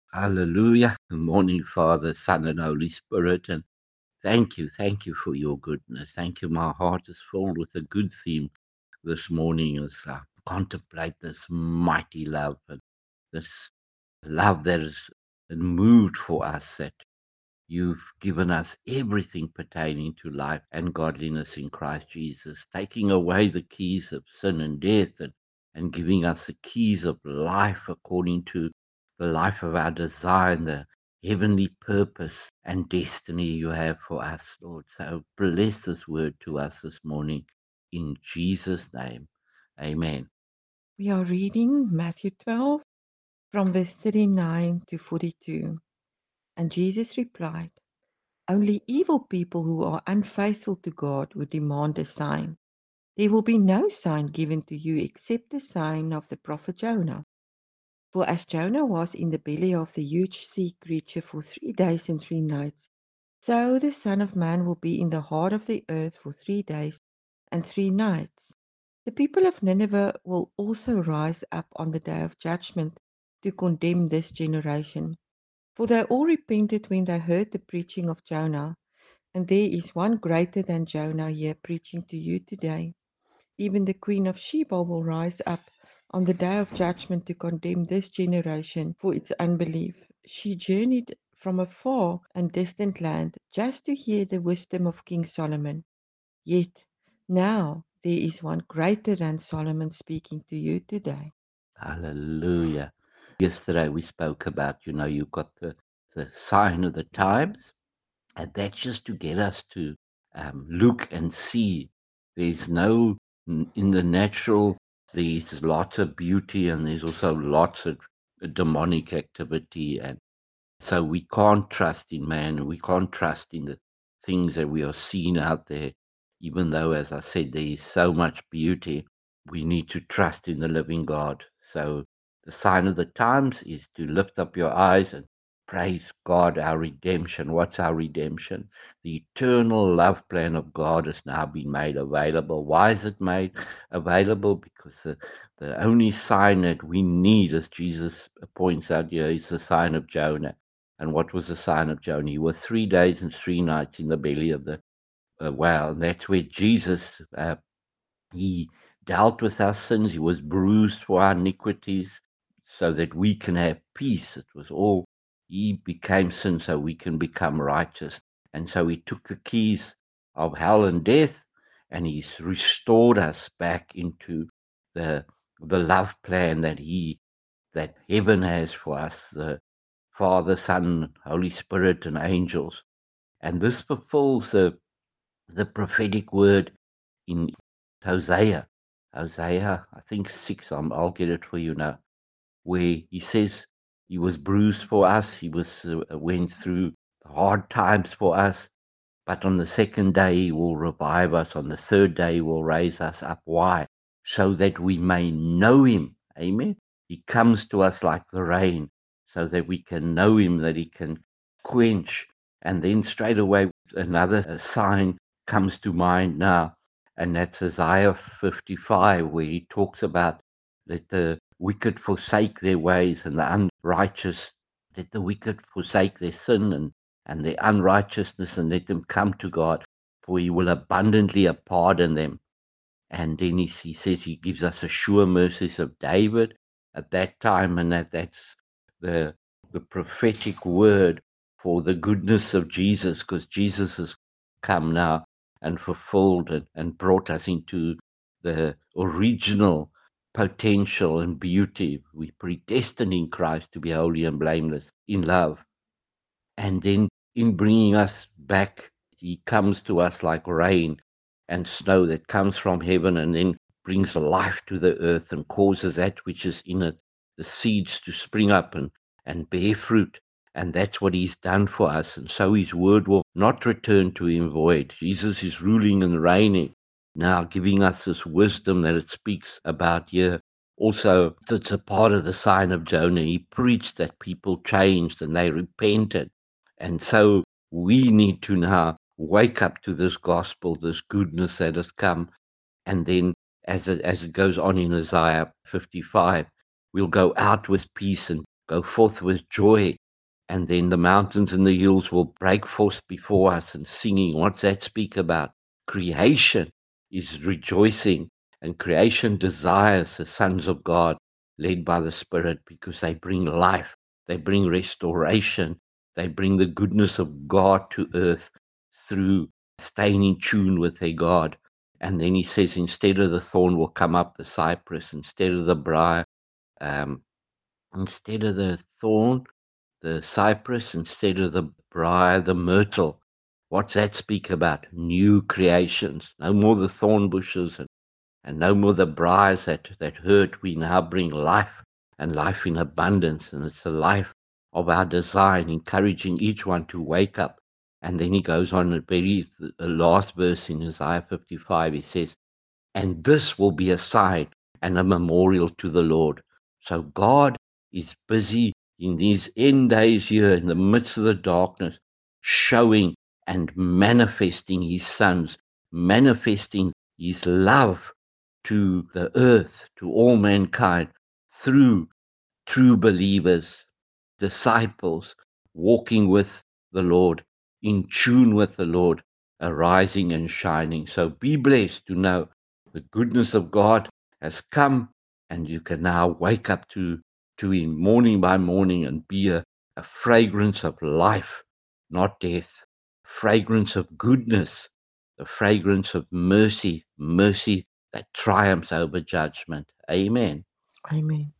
Hallelujah. Good morning, Father, Son, and Holy Spirit. And thank you for your goodness. Thank you. My heart is filled with a good theme this morning as I contemplate this mighty love and this love that is moved for us, that you've given us everything pertaining to life and godliness in Christ Jesus, taking away the keys of sin and death and giving us the keys of life according to the life of our desire and the heavenly purpose and destiny you have for us, Lord. So bless this word to us this morning in Jesus' name. Amen. We are reading Matthew 12 from verse 39 to 42. And Jesus replied, only evil people who are unfaithful to God would demand a sign. There will be no sign given to you except the sign of the prophet Jonah. For as Jonah was in the belly of the huge sea creature for 3 days and 3 nights, so the Son of Man will be in the heart of the earth for 3 days and 3 nights. The people of Nineveh will also rise up on the day of judgment to condemn this generation. For they all repented when they heard the preaching of Jonah, and there is one greater than Jonah here preaching to you today. Even the queen of Sheba will rise up on the day of judgment to condemn this generation for its unbelief. She journeyed from a far and distant land just to hear the wisdom of King Solomon. Yet now there is one greater than Solomon speaking to you today. Hallelujah. Yesterday we spoke about, you've got the sign of the times. And that's just to get us to look and see. There's no, in the natural, there's lots of beauty and there's also lots of demonic activity. And so we can't trust in man. We can't trust in the things that we are seeing out there. Even though, as I said, there is so much beauty, we need to trust in the living God. So the sign of the times is to lift up your eyes and praise God, our redemption. What's our redemption? The eternal love plan of God has now been made available. Why is it made available? Because the only sign that we need, as Jesus points out here, is the sign of Jonah. And what was the sign of Jonah? He was 3 days and 3 nights in the belly of the whale. And that's where Jesus, he dealt with our sins. He was bruised for our iniquities so that we can have peace. It was all, he became sin so we can become righteous. And so he took the keys of hell and death and he's restored us back into the the love plan that heaven has for us, the Father, Son, Holy Spirit, and angels. And this fulfills the prophetic word in Hosea. Hosea, I think 6, I'll get it for you now, where he says he was bruised for us, he was went through hard times for us, but on the second day he will revive us, on the third day he will raise us up. Why? So that we may know him. Amen. He comes to us like the rain, so that we can know him, that he can quench. And then straight away another sign comes to mind now, and that's Isaiah 55, where he talks about that the wicked forsake their ways and the unrighteous, that the wicked forsake their sin and their unrighteousness and let them come to God, for he will abundantly pardon them. And then he says he gives us a sure mercies of David at that time, and that's the the prophetic word for the goodness of Jesus, because Jesus has come now and fulfilled and brought us into the original potential and beauty. We predestined in Christ to be holy and blameless in love. And then in bringing us back, he comes to us like rain and snow that comes from heaven and then brings life to the earth and causes that which is in it, the seeds to spring up and bear fruit. And that's what he's done for us. And so his word will not return to him void. Jesus is ruling and reigning now, giving us this wisdom that it speaks about here. Also, it's a part of the sign of Jonah. He preached that people changed and they repented, and so we need to now wake up to this gospel, this goodness that has come. And then, as it goes on in Isaiah 55, we'll go out with peace and go forth with joy and then the mountains and the hills will break forth before us and singing. What's that speak about? Creation is rejoicing, and creation desires the sons of God led by the Spirit because they bring life, they bring restoration, they bring the goodness of God to earth through staying in tune with their God. And then he says, instead of the thorn will come up the cypress, instead of the briar, um, instead of the thorn, the cypress, instead of the briar, the myrtle. What's that speak about? New creations. No more the thorn bushes and no more the briars that hurt. We now bring life and life in abundance. And it's the life of our design, encouraging each one to wake up. And then he goes on the last verse in Isaiah 55. He says, and this will be a sign and a memorial to the Lord. So God is busy in these end days here, in the midst of the darkness, showing and manifesting his sons, manifesting his love to the earth, to all mankind, through true believers, disciples, walking with the Lord, in tune with the Lord, arising and shining. So be blessed to know the goodness of God has come, and you can now wake up to Him morning by morning and be a fragrance of life, not death, fragrance of goodness, the fragrance of mercy, mercy that triumphs over judgment. Amen. Amen.